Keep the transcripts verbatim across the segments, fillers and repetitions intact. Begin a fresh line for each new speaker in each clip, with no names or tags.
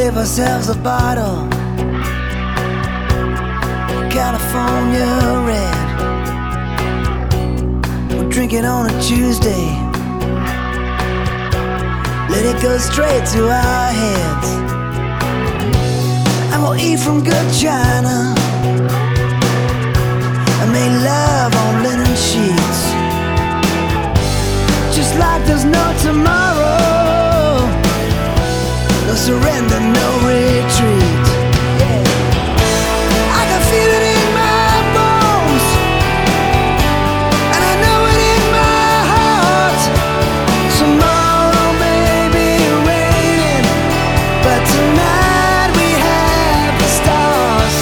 gave ourselves a bottle, California red. We'll drink it on a Tuesday, let it go straight to our heads, and we'll eat from good china and make love on linen sheets, just like there's no tomorrow, no surrender, no retreat. Yeah. I can feel it in my bones, and I know it in my heart. Tomorrow may be raining, but tonight we have the stars.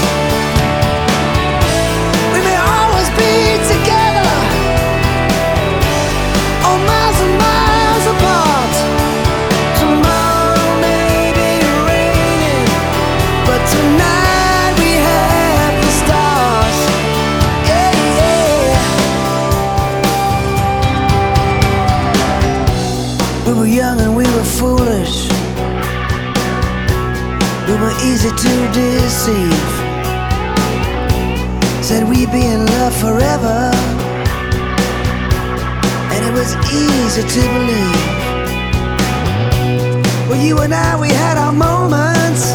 We may always be together, oh, miles and miles apart. Tomorrow may be raining, but tonight we have the stars. Yeah, yeah. We were young and we were foolish, we were easy to deceive. Said we'd be in love forever, and it was easy to believe. Well, you and I, we had our moments,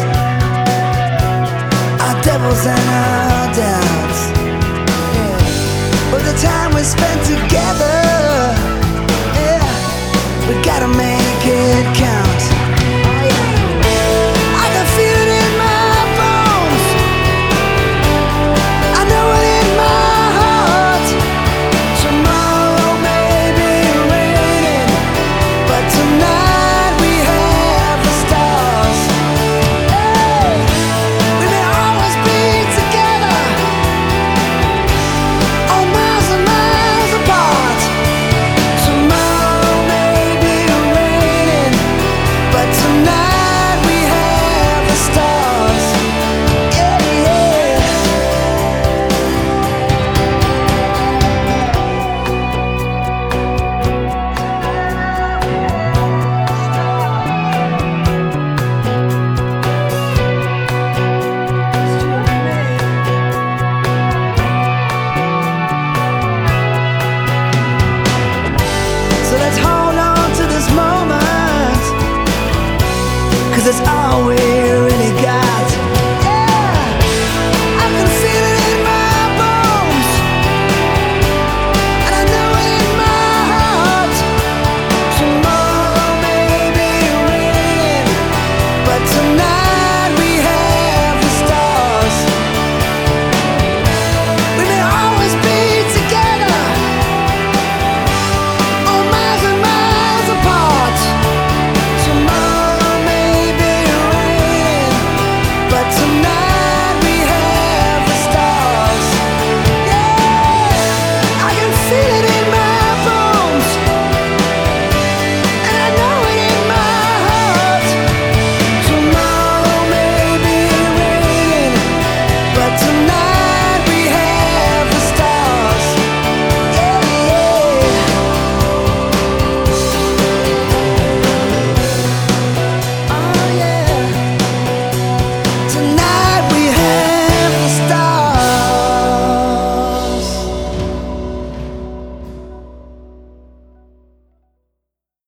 our devils and our doubts. Yeah. But the time we spent together, yeah, we gotta make it count. Oh, yeah. I can feel it in my bones, I know it in my heart. Tomorrow may be raining, but tonight we have the stars. Hey, we may always be together, oh, miles and miles apart. Tomorrow may be raining, but tonight we have the stars. Yeah, yeah. So let's hold on to this moment, 'cause it's all we're